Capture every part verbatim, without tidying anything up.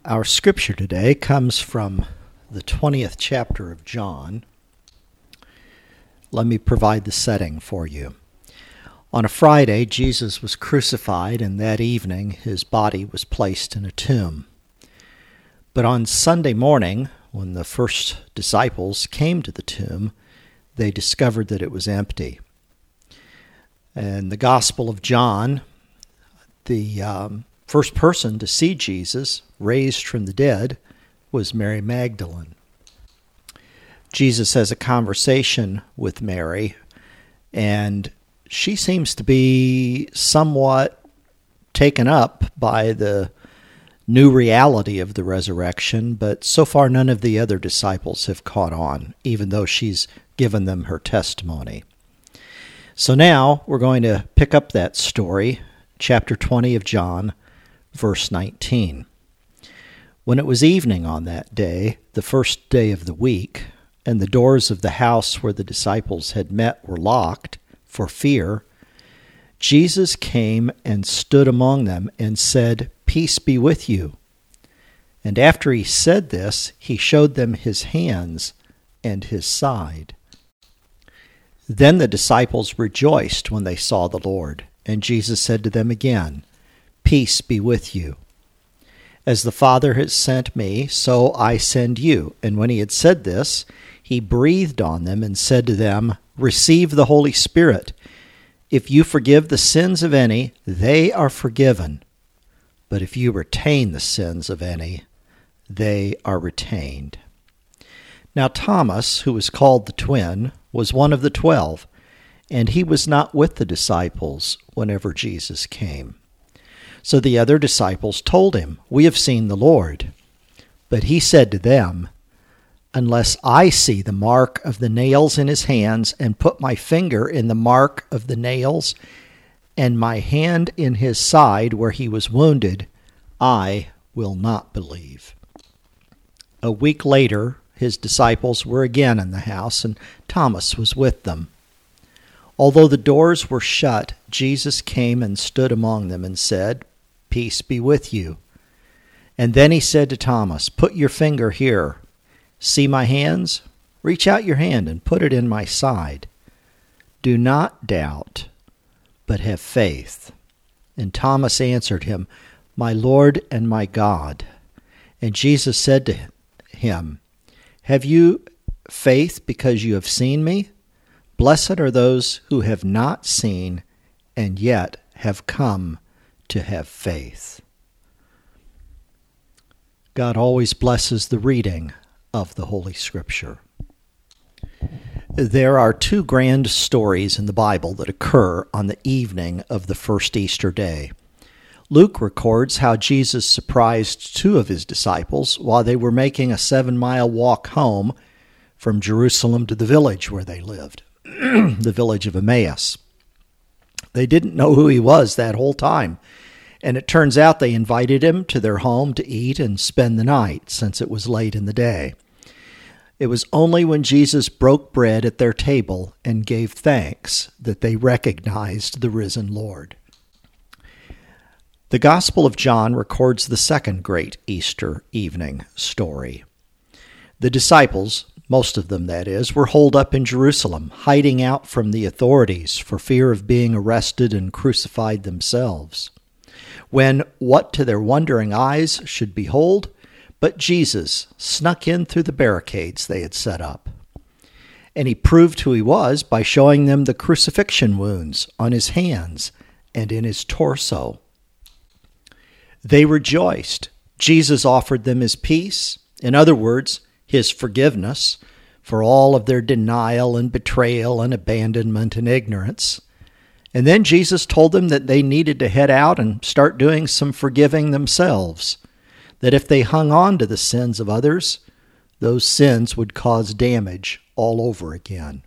Our scripture today comes from the twentieth chapter of John. Let me provide the setting for you. On a Friday, Jesus was crucified, and that evening his body was placed in a tomb. But on Sunday morning, when the first disciples came to the tomb, they discovered that it was empty. And the Gospel of John, the um, first person to see Jesus raised from the dead was Mary Magdalene. Jesus has a conversation with Mary, and she seems to be somewhat taken up by the new reality of the resurrection, but so far none of the other disciples have caught on, even though she's given them her testimony. So now we're going to pick up that story, chapter twenty of John, verse nineteen. When it was evening on that day, the first day of the week, and the doors of the house where the disciples had met were locked for fear, Jesus came and stood among them and said, "Peace be with you." And after he said this, he showed them his hands and his side. Then the disciples rejoiced when they saw the Lord, and Jesus said to them again, "Peace be with you. As the Father has sent me, so I send you." And when he had said this, he breathed on them and said to them, "Receive the Holy Spirit. If you forgive the sins of any, they are forgiven. But if you retain the sins of any, they are retained." Now Thomas, who was called the twin, was one of the twelve, and he was not with the disciples whenever Jesus came. So the other disciples told him, "We have seen the Lord." But he said to them, "Unless I see the mark of the nails in his hands, and put my finger in the mark of the nails, and my hand in his side where he was wounded, I will not believe." A week later, his disciples were again in the house, and Thomas was with them. Although the doors were shut, Jesus came and stood among them and said, "Peace be with you." And then he said to Thomas, "Put your finger here. See my hands? Reach out your hand and put it in my side. Do not doubt, but have faith." And Thomas answered him, "My Lord and my God." And Jesus said to him, "Have you faith because you have seen me? Blessed are those who have not seen and yet have come to have faith." God always blesses the reading of the Holy Scripture. There are two grand stories in the Bible that occur on the evening of the first Easter day. Luke records how Jesus surprised two of his disciples while they were making a seven-mile walk home from Jerusalem to the village where they lived, the village of Emmaus. They didn't know who he was that whole time, and it turns out they invited him to their home to eat and spend the night, since it was late in the day. It was only when Jesus broke bread at their table and gave thanks that they recognized the risen Lord. The Gospel of John records the second great Easter evening story. The disciples, most of them that is, were holed up in Jerusalem, hiding out from the authorities for fear of being arrested and crucified themselves. When what to their wondering eyes should behold but Jesus snuck in through the barricades they had set up. And he proved who he was by showing them the crucifixion wounds on his hands and in his torso. They rejoiced. Jesus offered them his peace, in other words, his forgiveness for all of their denial and betrayal and abandonment and ignorance. And then Jesus told them that they needed to head out and start doing some forgiving themselves, that if they hung on to the sins of others, those sins would cause damage all over again.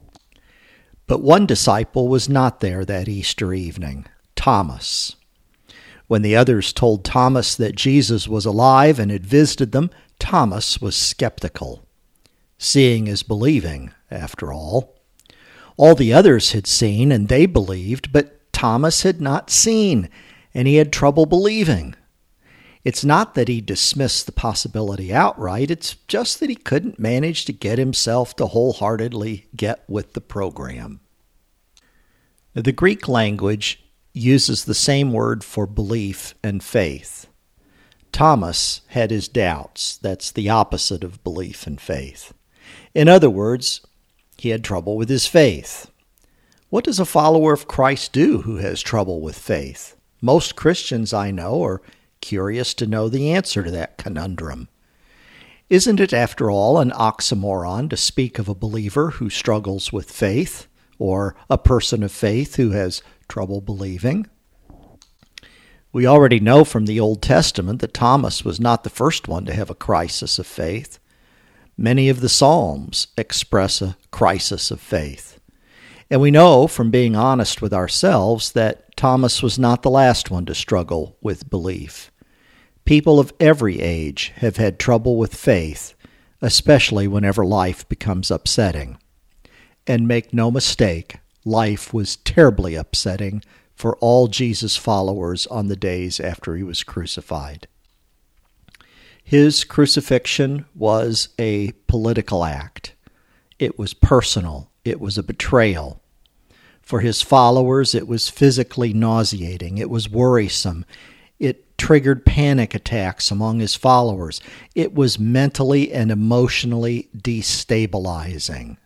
But one disciple was not there that Easter evening, Thomas. When the others told Thomas that Jesus was alive and had visited them, Thomas was skeptical. Seeing is believing, after all. All the others had seen and they believed, but Thomas had not seen, and he had trouble believing. It's not that he dismissed the possibility outright, it's just that he couldn't manage to get himself to wholeheartedly get with the program. The Greek language uses the same word for belief and faith. Thomas had his doubts. That's the opposite of belief and faith. In other words, he had trouble with his faith. What does a follower of Christ do who has trouble with faith? Most Christians I know are curious to know the answer to that conundrum. Isn't it, after all, an oxymoron to speak of a believer who struggles with faith, or a person of faith who has trouble believing? We already know from the Old Testament that Thomas was not the first one to have a crisis of faith. Many of the Psalms express a crisis of faith. And we know from being honest with ourselves that Thomas was not the last one to struggle with belief. People of every age have had trouble with faith, especially whenever life becomes upsetting. And make no mistake, life was terribly upsetting for all Jesus followers on the days after he was crucified. His crucifixion was a political act. It was personal. It was a betrayal. For his followers, it was physically nauseating. It was worrisome. It triggered panic attacks among his followers. It was mentally and emotionally destabilizing.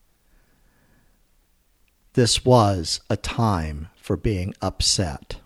This was a time for being upset.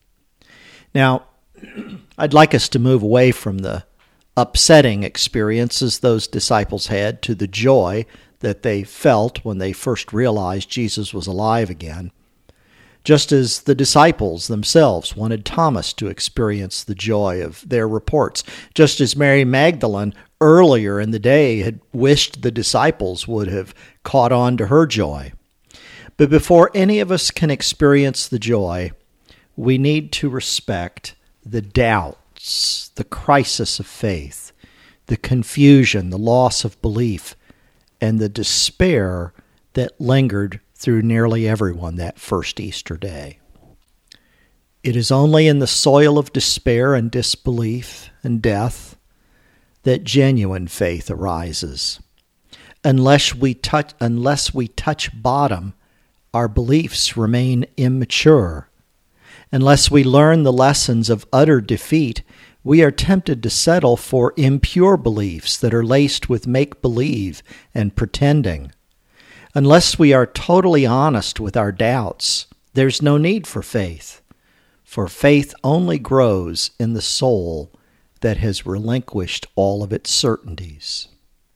Now, I'd like us to move away from the upsetting experiences those disciples had to the joy that they felt when they first realized Jesus was alive again, just as the disciples themselves wanted Thomas to experience the joy of their reports, just as Mary Magdalene earlier in the day had wished the disciples would have caught on to her joy. But before any of us can experience the joy, we need to respect the doubts, the crisis of faith, the confusion, the loss of belief, and the despair that lingered through nearly everyone that first Easter day. It is only in the soil of despair and disbelief and death that genuine faith arises. Unless we touch, unless we touch bottom, our beliefs remain immature. Unless we learn the lessons of utter defeat, we are tempted to settle for impure beliefs that are laced with make-believe and pretending. Unless we are totally honest with our doubts, there's no need for faith, for faith only grows in the soul that has relinquished all of its certainties.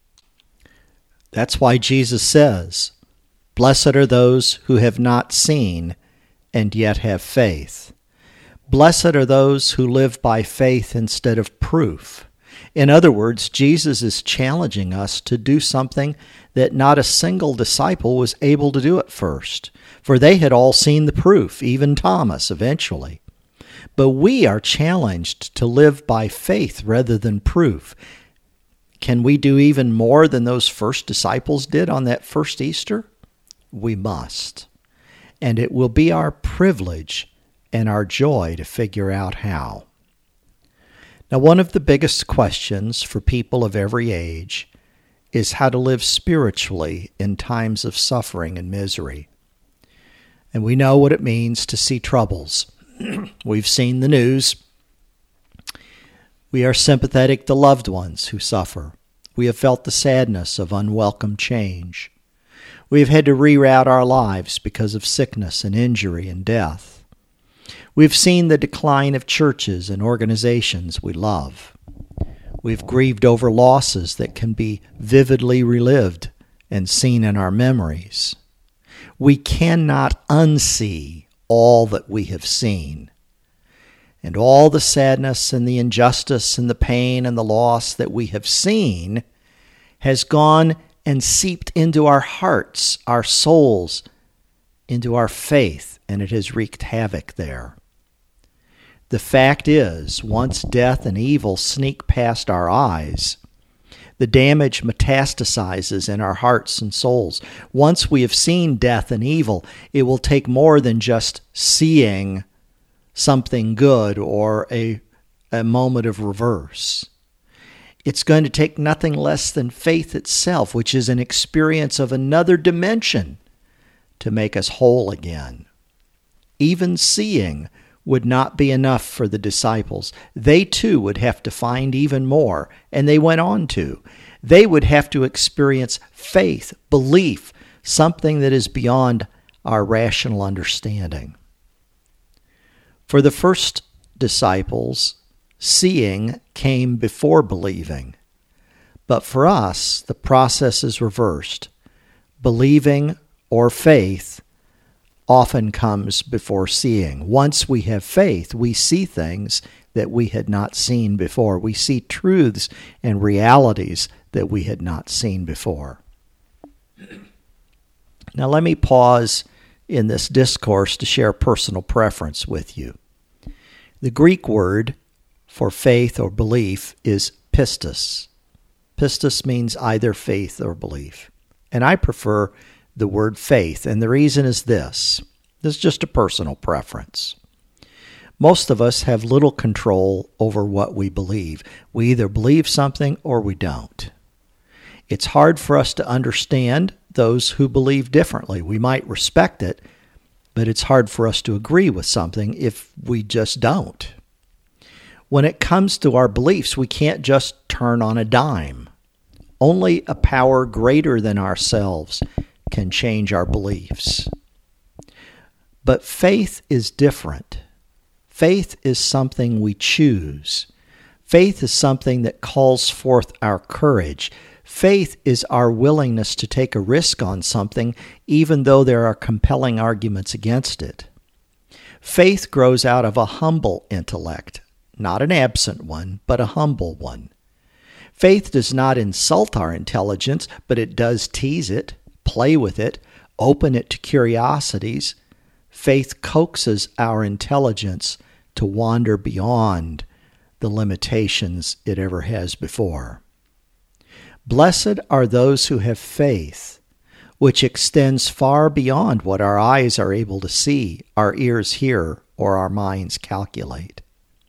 That's why Jesus says, "Blessed are those who have not seen and yet have faith." Blessed are those who live by faith instead of proof. In other words, Jesus is challenging us to do something that not a single disciple was able to do at first, for they had all seen the proof, even Thomas eventually. But we are challenged to live by faith rather than proof. Can we do even more than those first disciples did on that first Easter? We must. And it will be our privilege and our joy to figure out how. Now, one of the biggest questions for people of every age is how to live spiritually in times of suffering and misery. And we know what it means to see troubles. We've seen the news. We are sympathetic to loved ones who suffer. We have felt the sadness of unwelcome change. We have had to reroute our lives because of sickness and injury and death. We've seen the decline of churches and organizations we love. We've grieved over losses that can be vividly relived and seen in our memories. We cannot unsee all that we have seen. And all the sadness and the injustice and the pain and the loss that we have seen has gone and seeped into our hearts, our souls, into our faith, and it has wreaked havoc there. The fact is, once death and evil sneak past our eyes, the damage metastasizes in our hearts and souls. Once we have seen death and evil, it will take more than just seeing something good or a a moment of reverse. It's going to take nothing less than faith itself, which is an experience of another dimension, to make us whole again. Even seeing would not be enough for the disciples. They too would have to find even more, and they went on to. They would have to experience faith, belief, something that is beyond our rational understanding. For the first disciples, seeing came before believing. But for us, the process is reversed. Believing or faith often comes before seeing. Once we have faith, we see things that we had not seen before. We see truths and realities that we had not seen before. Now let me pause in this discourse to share personal preference with you. The Greek word for faith or belief is pistis. Pistis means either faith or belief. And I prefer the word faith, and the reason is this. This is just a personal preference. Most of us have little control over what we believe. We either believe something or we don't. It's hard for us to understand those who believe differently. We might respect it, but it's hard for us to agree with something if we just don't. When it comes to our beliefs, we can't just turn on a dime. Only a power greater than ourselves can change our beliefs. But faith is different. Faith is something we choose. Faith is something that calls forth our courage. Faith is our willingness to take a risk on something, even though there are compelling arguments against it. Faith grows out of a humble intellect, not an absent one, but a humble one. Faith does not insult our intelligence, but it does tease it, play with it, open it to curiosities. Faith coaxes our intelligence to wander beyond the limitations it ever has before. Blessed are those who have faith, which extends far beyond what our eyes are able to see, our ears hear, or our minds calculate.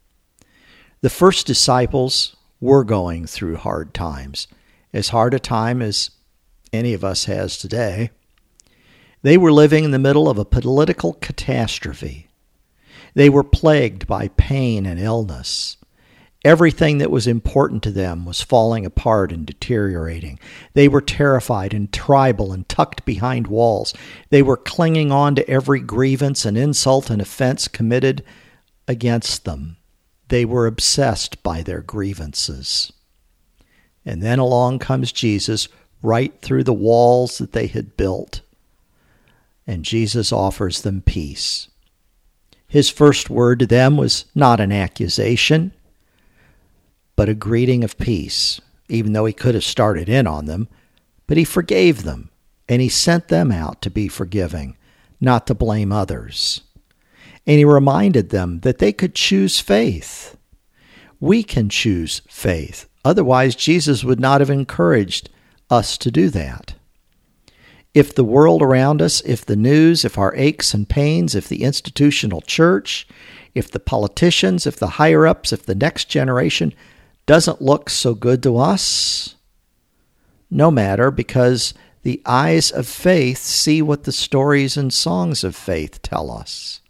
The first disciples were going through hard times, as hard a time as any of us has today. They were living in the middle of a political catastrophe. They were plagued by pain and illness. Everything that was important to them was falling apart and deteriorating. They were terrified and tribal and tucked behind walls. They were clinging on to every grievance and insult and offense committed against them. They were obsessed by their grievances. And then along comes Jesus right through the walls that they had built. And Jesus offers them peace. His first word to them was not an accusation, but a greeting of peace, even though he could have started in on them. But he forgave them, and he sent them out to be forgiving, not to blame others. And he reminded them that they could choose faith. We can choose faith. Otherwise, Jesus would not have encouraged us to do that. If the world around us, if the news, if our aches and pains, if the institutional church, if the politicians, if the higher-ups, if the next generation doesn't look so good to us, no matter, because the eyes of faith see what the stories and songs of faith tell us.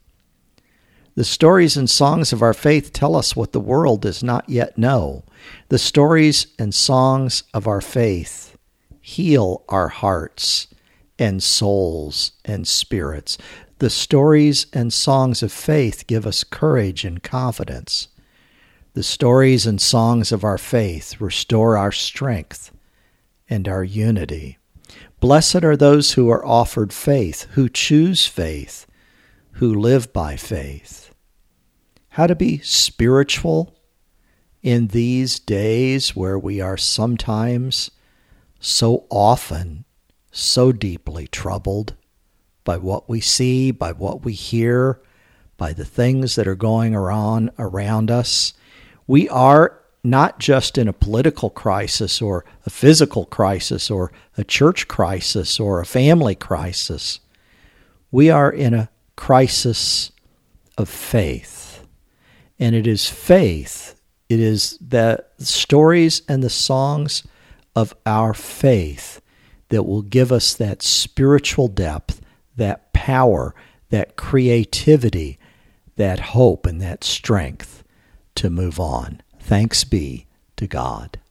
The stories and songs of our faith tell us what the world does not yet know. The stories and songs of our faith heal our hearts and souls and spirits. The stories and songs of faith give us courage and confidence. The stories and songs of our faith restore our strength and our unity. Blessed are those who are offered faith, who choose faith, who live by faith. How to be spiritual in these days where we are sometimes, so often, so deeply troubled by what we see, by what we hear, by the things that are going on around us. We are not just in a political crisis or a physical crisis or a church crisis or a family crisis. We are in a crisis of faith. And it is faith It is the stories and the songs of our faith that will give us that spiritual depth, that power, that creativity, that hope, and that strength to move on. Thanks be to God.